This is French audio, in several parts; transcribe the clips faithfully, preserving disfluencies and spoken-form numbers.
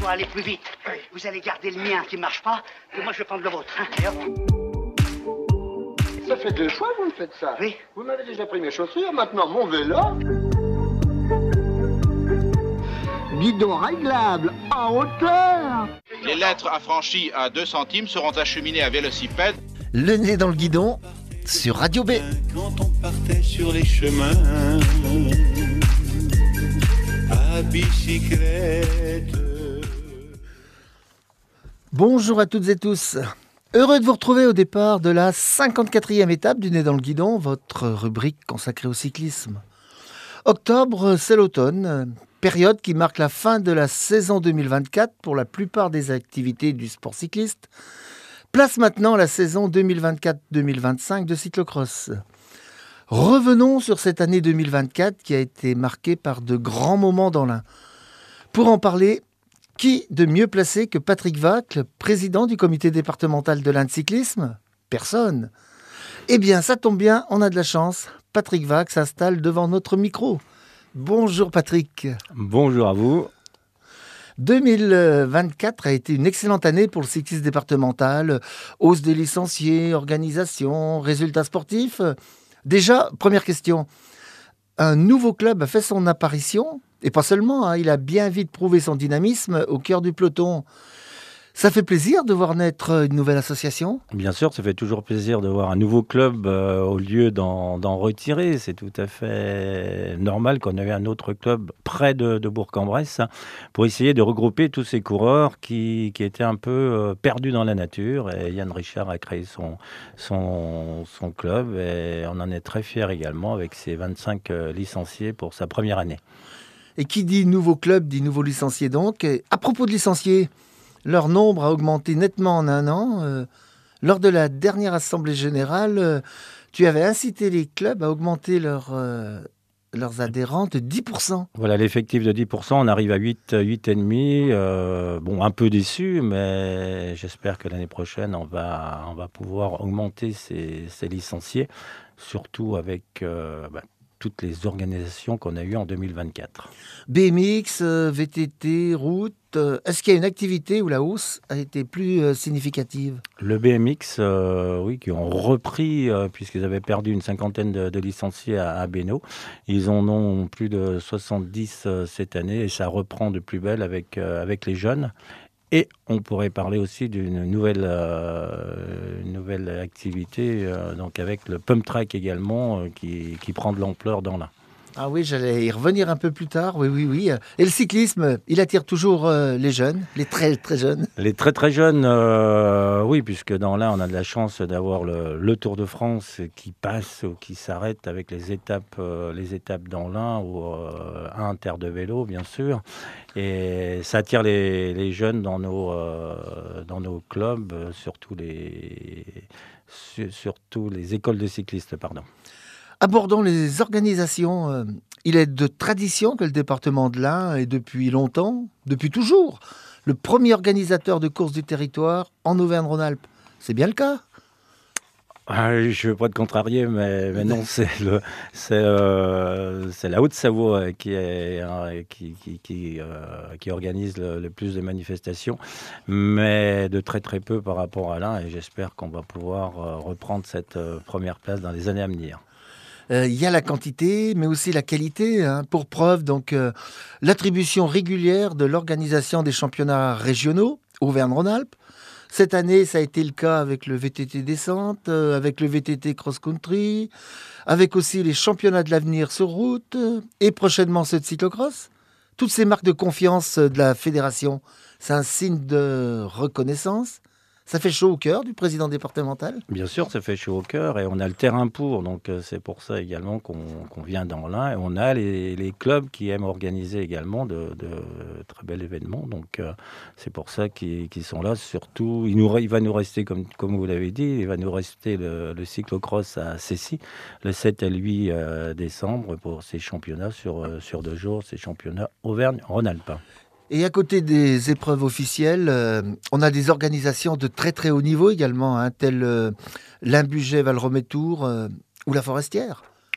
va aller plus vite. Vous allez garder le mien qui ne marche pas, et moi je vais prendre le vôtre. Hein. Et hop. Ça fait deux fois que vous me faites ça. Oui. Vous m'avez déjà pris mes chaussures, maintenant mon vélo. Guidon réglable, en hauteur. Les lettres affranchies à deux centimes seront acheminées à Vélocipède. Le nez dans le guidon sur Radio B. Quand on partait sur les chemins à bicyclette. Bonjour à toutes et tous. Heureux de vous retrouver au départ de la cinquante-quatrième étape du Nez dans le guidon, votre rubrique consacrée au cyclisme. Octobre, c'est l'automne, période qui marque la fin de la saison deux mille vingt-quatre pour la plupart des activités du sport cycliste. Place maintenant la saison deux mille vingt-quatre deux mille vingt-cinq de cyclocross. Revenons sur cette année deux mille vingt-quatre qui a été marquée par de grands moments dans l'Ain. Pour en parler, qui de mieux placé que Patrick Wacle, président du comité départemental de l'Ain de cyclisme ? Personne. Eh bien, ça tombe bien, on a de la chance. Patrick Wacle s'installe devant notre micro. Bonjour Patrick. Bonjour à vous. deux mille vingt-quatre a été une excellente année pour le cyclisme départemental. Hausse des licenciés, organisation, résultats sportifs. Déjà, première question. Un nouveau club a fait son apparition. Et pas seulement, hein, il a bien vite prouvé son dynamisme au cœur du peloton. Ça fait plaisir de voir naître une nouvelle association ? Bien sûr, ça fait toujours plaisir de voir un nouveau club euh, au lieu d'en, d'en retirer. C'est tout à fait normal qu'on ait un autre club près de, de Bourg-en-Bresse hein, pour essayer de regrouper tous ces coureurs qui, qui étaient un peu euh, perdus dans la nature. Et Yann Richard a créé son, son, son club et on en est très fiers également avec ses vingt-cinq euh, licenciés pour sa première année. Et qui dit nouveau club dit nouveaux licenciés donc. Et à propos de licenciés, leur nombre a augmenté nettement en un an. Euh, lors de la dernière Assemblée Générale, euh, tu avais incité les clubs à augmenter leur, euh, leurs adhérents de dix pour cent. Voilà, l'effectif de dix pour cent, on arrive à huit, huit virgule cinq. Euh, bon, un peu déçu, mais j'espère que l'année prochaine, on va, on va pouvoir augmenter ces, ces licenciés, surtout avec... Euh, bah, toutes les organisations qu'on a eues en deux mille vingt-quatre. B M X, euh, V T T, route, euh, est-ce qu'il y a une activité où la hausse a été plus euh, significative ? Le B M X, euh, oui, qui ont repris, euh, puisqu'ils avaient perdu une cinquantaine de, de licenciés à, à Bénaud. Ils en ont plus de soixante-dix euh, cette année et ça reprend de plus belle avec, euh, avec les jeunes. Et on pourrait parler aussi d'une nouvelle, euh, une nouvelle activité, euh, donc avec le pump track également, euh, qui, qui prend de l'ampleur dans l'Ain. Ah oui, j'allais y revenir un peu plus tard, oui, oui, oui. Et le cyclisme, il attire toujours euh, les jeunes, les très, très jeunes. Les très, très jeunes, euh, oui, puisque dans l'Ain, on a de la chance d'avoir le, le Tour de France qui passe ou qui s'arrête avec les étapes, euh, les étapes dans l'Ain, ou euh, un terre de vélo, bien sûr. Et ça attire les, les jeunes dans nos, euh, dans nos clubs, euh, surtout les, sur, surtout les écoles de cyclistes, pardon. Abordons les organisations. Euh, il est de tradition que le département de l'Ain est depuis longtemps, depuis toujours, le premier organisateur de courses du territoire en Auvergne-Rhône-Alpes. C'est bien le cas ? Ah, je ne veux pas te contrarier, mais, mais non, c'est, le, c'est, euh, c'est la Haute-Savoie qui, est, hein, qui, qui, qui, euh, qui organise le, le plus de manifestations, mais de très très peu par rapport à l'Ain, et j'espère qu'on va pouvoir euh, reprendre cette euh, première place dans les années à venir. Il euh, y a la quantité, mais aussi la qualité. Hein, pour preuve, donc, euh, l'attribution régulière de l'organisation des championnats régionaux Auvergne-Rhône-Alpes. Cette année, ça a été le cas avec le V T T descente, euh, avec le V T T cross-country, avec aussi les championnats de l'avenir sur route, euh, et prochainement ceux de cyclocross. Toutes ces marques de confiance de la fédération, c'est un signe de reconnaissance. Ça fait chaud au cœur du président départemental ? Bien sûr, ça fait chaud au cœur et on a le terrain pour, donc euh, c'est pour ça également qu'on, qu'on vient dans l'Ain. Et on a les, les clubs qui aiment organiser également de, de très bels événements, donc euh, c'est pour ça qu'ils, qu'ils sont là. Surtout, il, nous, il va nous rester, comme, comme vous l'avez dit, il va nous rester le, le cyclocross à Cessy, le sept et le huit euh, décembre pour ces championnats sur, euh, sur deux jours, ces championnats Auvergne-Rhône-Alpes. Et à côté des épreuves officielles, euh, on a des organisations de très très haut niveau également, hein, telles euh, l'Imbuget Valrométour euh, ou la Forestière.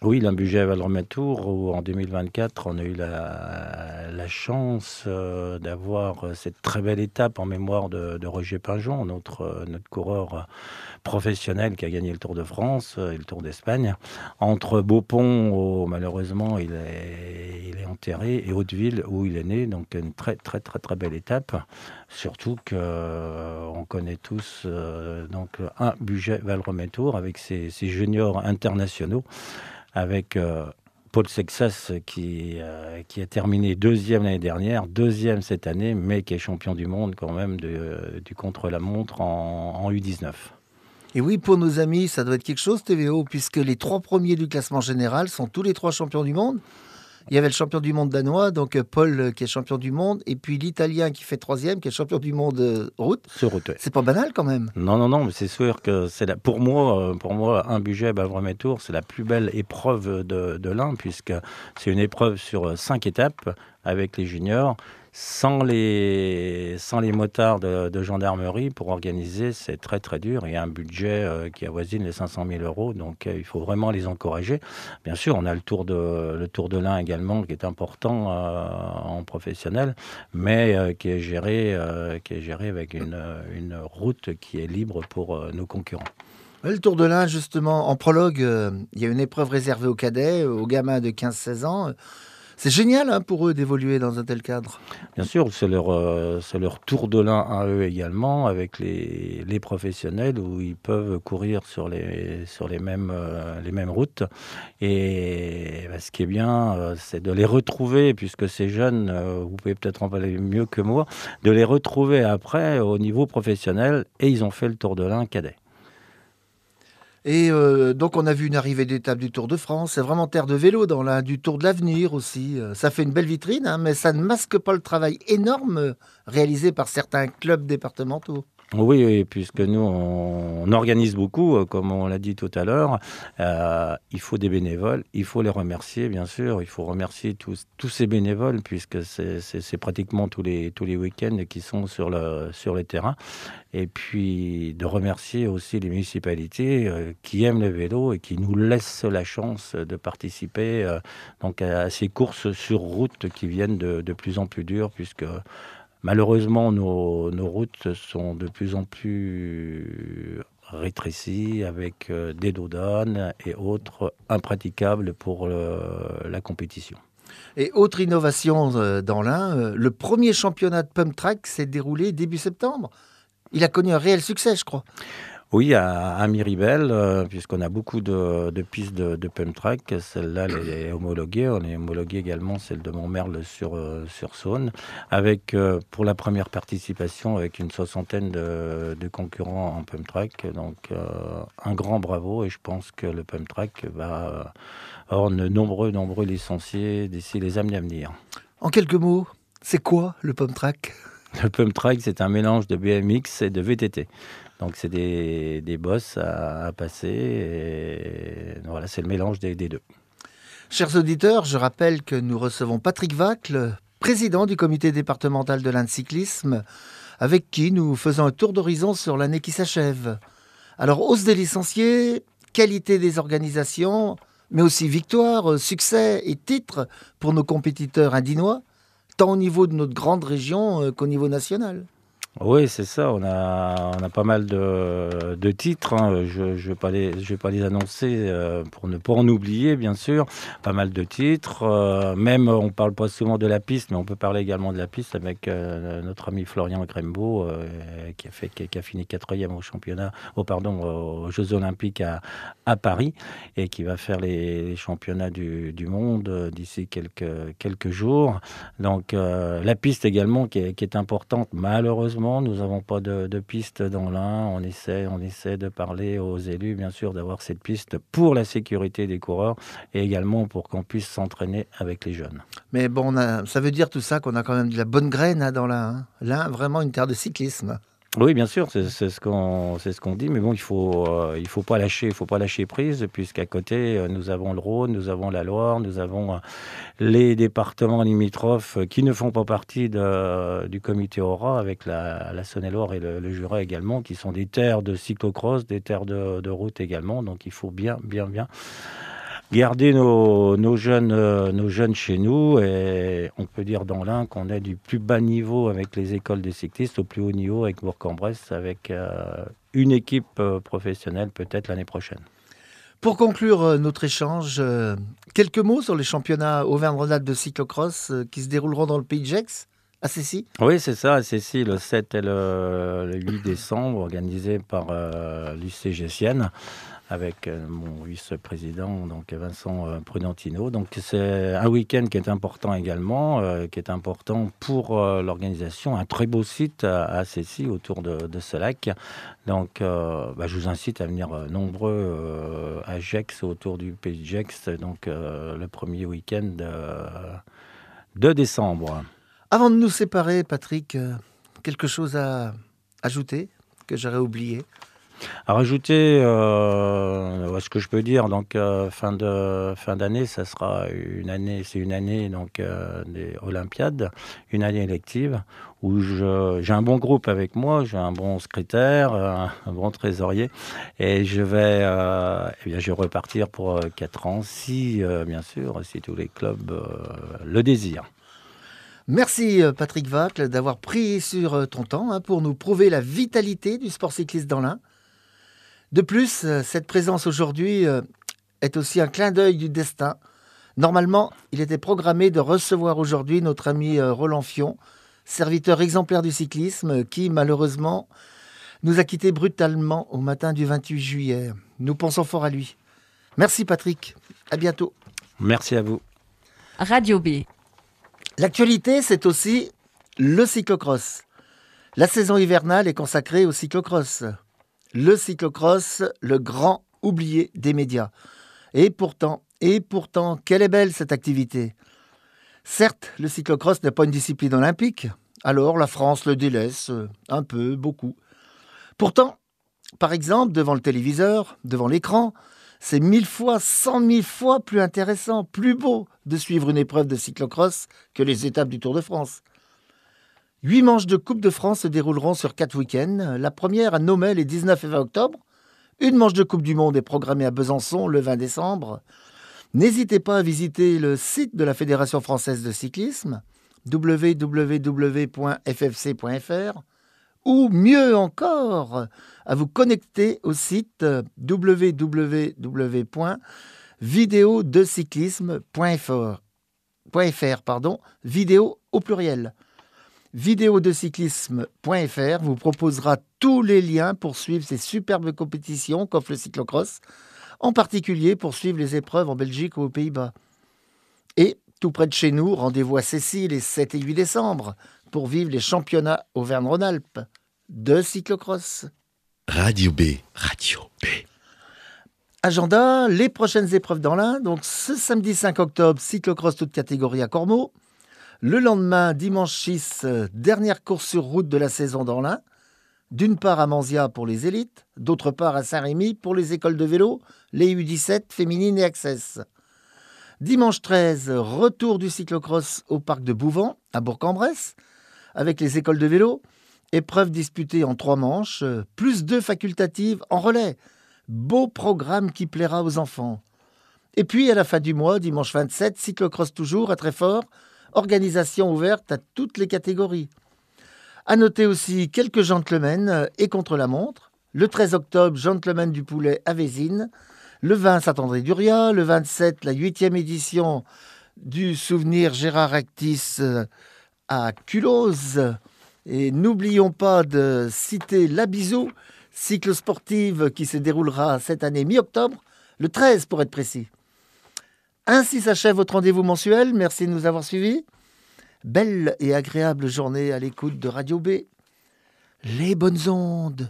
Oui, un budget Valrometour où en deux mille vingt-quatre, on a eu la, la chance euh, d'avoir cette très belle étape en mémoire de, de Roger Pinjon, notre, notre coureur professionnel qui a gagné le Tour de France et le Tour d'Espagne. Entre Beaupont, où malheureusement il est, il est enterré, et Hauteville, où il est né. Donc une très très très très belle étape. Surtout qu'on euh, connaît tous euh, donc un budget Valrometour avec ses, ses juniors internationaux, avec euh, Paul Sexas qui, euh, qui a terminé deuxième l'année dernière, deuxième cette année, mais qui est champion du monde quand même de, euh, du contre-la-montre en, en U dix-neuf. Et oui, pour nos amis, ça doit être quelque chose, T V O, puisque les trois premiers du classement général sont tous les trois champions du monde. Il y avait le champion du monde danois, donc Paul qui est champion du monde, et puis l'Italien qui fait troisième, qui est champion du monde euh, route. Sur route, ouais. C'est pas banal quand même. Non, non, non, mais c'est sûr que c'est la, pour moi, pour moi, un budget Valrometour, c'est la plus belle épreuve de, de l'Ain, puisque c'est une épreuve sur cinq étapes avec les juniors. Sans les, sans les motards de, de gendarmerie pour organiser, c'est très très dur. Il y a un budget euh, qui avoisine les cinq cent mille euros, donc euh, il faut vraiment les encourager. Bien sûr, on a le Tour de, le tour de l'Ain également, qui est important euh, en professionnel, mais euh, qui, est géré, euh, qui est géré avec une, une route qui est libre pour euh, nos concurrents. Le Tour de l'Ain, justement, en prologue, euh, il y a une épreuve réservée aux cadets, aux gamins de quinze seize ans. C'est génial hein, pour eux d'évoluer dans un tel cadre. Bien sûr, c'est leur, euh, c'est leur tour de l'Ain à eux également, avec les, les professionnels où ils peuvent courir sur les, sur les, mêmes, euh, les mêmes routes. Et bah, ce qui est bien, euh, c'est de les retrouver, puisque ces jeunes, euh, vous pouvez peut-être en parler mieux que moi, de les retrouver après au niveau professionnel. Et ils ont fait le Tour de l'Ain cadet. Et euh, donc, on a vu une arrivée d'étape du Tour de France. C'est vraiment terre de vélo dans l'Ain, du Tour de l'Avenir aussi. Ça fait une belle vitrine, hein, mais ça ne masque pas le travail énorme réalisé par certains clubs départementaux. Oui, oui, puisque nous, on, on organise beaucoup, comme on l'a dit tout à l'heure. Euh, il faut des bénévoles, il faut les remercier, bien sûr. Il faut remercier tous, tous ces bénévoles, puisque c'est, c'est, c'est pratiquement tous les, tous les week-ends qui sont sur le, sur les terrains. Et puis de remercier aussi les municipalités euh, qui aiment le vélo et qui nous laissent la chance de participer euh, donc à, à ces courses sur route qui viennent de, de plus en plus dures, puisque malheureusement nos, nos routes sont de plus en plus rétrécies avec euh, des dos d'âne et autres impraticables pour le, la compétition. Et autre innovation euh, dans l'Ain, euh, le premier championnat de pump track s'est déroulé début septembre. Il a connu un réel succès, je crois. Oui, à, à Miribel, euh, puisqu'on a beaucoup de, de pistes de, de pump track. Celle-là, elle est homologuée. On est homologué également celle de Montmerle sur, euh, sur Saône, avec euh, pour la première participation avec une soixantaine de, de concurrents en pump track. Donc euh, un grand bravo, et je pense que le pump track va euh, avoir de nombreux, nombreux licenciés d'ici les années à venir. En quelques mots, c'est quoi le pump track ? Le pump track, c'est un mélange de B M X et de V T T. Donc, c'est des, des bosses à, à passer. Et voilà, c'est le mélange des, des deux. Chers auditeurs, je rappelle que nous recevons Patrick Vacle, président du comité départemental de l'Ain de cyclisme, avec qui nous faisons un tour d'horizon sur l'année qui s'achève. Alors, hausse des licenciés, qualité des organisations, mais aussi victoire, succès et titres pour nos compétiteurs indinois, tant au niveau de notre grande région qu'au niveau national. Oui, c'est ça. On a, on a pas mal de, de titres. Hein. Je ne vais pas les, je vais pas les annoncer euh, pour ne pas en oublier, bien sûr. Pas mal de titres. Euh, même, on ne parle pas souvent de la piste, mais on peut parler également de la piste avec euh, notre ami Florian Grembeau, euh, qui, a fait, qui, qui a fini quatrième au championnat, oh, pardon, aux Jeux Olympiques à, à Paris, et qui va faire les, les championnats du, du monde euh, d'ici quelques, quelques jours. Donc, euh, la piste également, qui est, qui est importante, malheureusement. Nous n'avons pas de, de piste dans l'Ain. On essaie, on essaie de parler aux élus, bien sûr, d'avoir cette piste pour la sécurité des coureurs et également pour qu'on puisse s'entraîner avec les jeunes. Mais bon, on a, ça veut dire tout ça qu'on a quand même de la bonne graine hein, dans l'Ain. Hein. L'Ain, vraiment une terre de cyclisme. Oui, bien sûr, c'est, c'est, ce qu'on, c'est ce qu'on dit, mais bon, il faut, euh, il faut pas lâcher, il faut pas lâcher prise, puisqu'à côté, euh, nous avons le Rhône, nous avons la Loire, nous avons euh, les départements limitrophes euh, qui ne font pas partie de, euh, du comité Aura, avec la, la Saône-et-Loire et le, le Jura également, qui sont des terres de cyclocross, des terres de, de route également, donc il faut bien, bien, bien garder nos, nos, jeunes, euh, nos jeunes chez nous. Et on peut dire dans l'Ain qu'on est du plus bas niveau avec les écoles de cyclistes au plus haut niveau avec Bourg-en-Bresse, avec euh, une équipe euh, professionnelle peut-être l'année prochaine. Pour conclure euh, notre échange, euh, quelques mots sur les championnats Auvergne-Rhône-Alpes de cyclocross euh, qui se dérouleront dans le pays de Gex, à Cessy. Oui, c'est ça, à Cessy, le sept et le, le huit décembre, organisé par euh, l'U C Gessienne, avec euh, mon vice-président, donc Vincent euh, Prudentino. Donc c'est un week-end qui est important également, euh, qui est important pour euh, l'organisation. Un très beau site à, à Cessy, autour de, de ce lac. Donc euh, bah, je vous incite à venir euh, nombreux euh, à Gex, autour du pays de Gex, donc euh, le premier week-end de, de décembre. Avant de nous séparer, Patrick, euh, quelque chose à ajouter que j'aurais oublié? À rajouter, euh, ce que je peux dire, donc euh, fin de fin d'année, ça sera une année, c'est une année donc euh, des Olympiades, une année élective où je, j'ai un bon groupe avec moi, j'ai un bon secrétaire, un, un bon trésorier, et je vais, euh, eh bien, je vais repartir pour quatre ans, si euh, bien sûr, si tous les clubs euh, le désirent. Merci Patrick Wacle d'avoir pris sur ton temps hein, pour nous prouver la vitalité du sport cycliste dans l'Ain. De plus, cette présence aujourd'hui est aussi un clin d'œil du destin. Normalement, il était programmé de recevoir aujourd'hui notre ami Roland Fion, serviteur exemplaire du cyclisme, qui malheureusement nous a quittés brutalement au matin du vingt-huit juillet. Nous pensons fort à lui. Merci Patrick, à bientôt. Merci à vous. Radio B. L'actualité, c'est aussi le cyclocross. La saison hivernale est consacrée au cyclocross. Le cyclocross, le grand oublié des médias. Et pourtant, et pourtant, quelle est belle cette activité. Certes, le cyclocross n'est pas une discipline olympique, alors la France le délaisse un peu, beaucoup. Pourtant, par exemple, devant le téléviseur, devant l'écran, c'est mille fois, cent mille fois plus intéressant, plus beau de suivre une épreuve de cyclocross que les étapes du Tour de France. Huit manches de Coupe de France se dérouleront sur quatre week-ends. La première à Nômel les dix-neuf et vingt octobre. Une manche de Coupe du Monde est programmée à Besançon le vingt décembre. N'hésitez pas à visiter le site de la Fédération française de cyclisme, w w w point f f c point f r, ou mieux encore, à vous connecter au site w w w point vidéo de cyclisme point f r, pardon, vidéo au pluriel. vidéo de cyclisme point f r vous proposera tous les liens pour suivre ces superbes compétitions qu'offre le cyclocross, en particulier pour suivre les épreuves en Belgique ou aux Pays-Bas. Et, tout près de chez nous, rendez-vous à Cessy les sept et huit décembre pour vivre les championnats Auvergne-Rhône-Alpes de cyclocross. Radio B. Radio B. Agenda, les prochaines épreuves dans l'Ain. Donc ce samedi cinq octobre, cyclocross toute catégorie à Cormeaux. Le lendemain, dimanche six, dernière course sur route de la saison dans l'Ain. D'une part à Manzia pour les élites, d'autre part à Saint-Rémy pour les écoles de vélo, les U dix-sept féminines et Access. Dimanche treize, retour du cyclocross au parc de Bouvant, à Bourg-en-Bresse, avec les écoles de vélo. Épreuve disputée en trois manches, plus deux facultatives en relais. Beau programme qui plaira aux enfants. Et puis, à la fin du mois, dimanche vingt-sept, cyclocross toujours à Treffort, organisation ouverte à toutes les catégories. À noter aussi quelques gentlemen et contre-la-montre. Le treize octobre, gentlemen du Poulet à Vésines. Le vingt, Saint-André-Duria. Le vingt-sept, la huitième édition du souvenir Gérard Actis à Culose. Et n'oublions pas de citer la Bisou, cyclosportive qui se déroulera cette année mi-octobre, le treize pour être précis. Ainsi s'achève votre rendez-vous mensuel. Merci de nous avoir suivis. Belle et agréable journée à l'écoute de Radio B. Les bonnes ondes.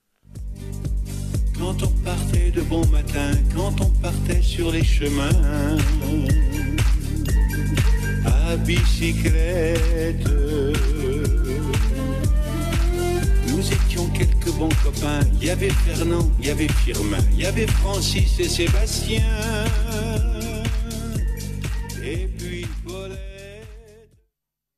Quand on partait de bon matin, quand on partait sur les chemins, à bicyclette, nous étions quelques bons copains. Il y avait Fernand, il y avait Firmin, il y avait Francis et Sébastien.